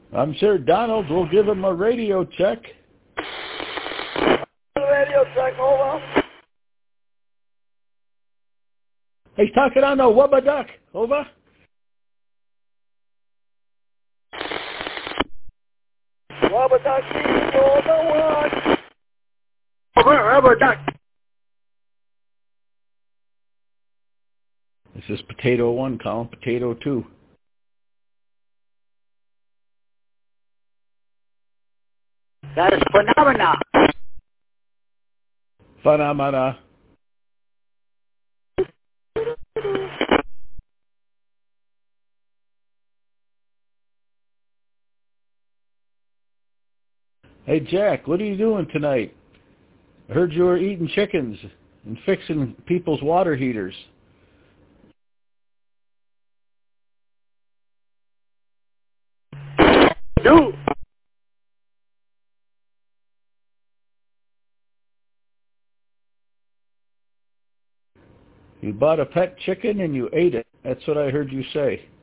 I'm sure Donald will give him a radio check. Radio check, over. He's talking on the Wubba Duck. Over. Wubba Duck, over one. Over, Wubba Duck. This is Potato 1 calling Potato 2. That is Phenomena. Phenomena. Hey, Jack, what are you doing tonight? I heard you were eating chickens and fixing people's water heaters. Dude. You bought a pet chicken and you ate it. That's what I heard you say.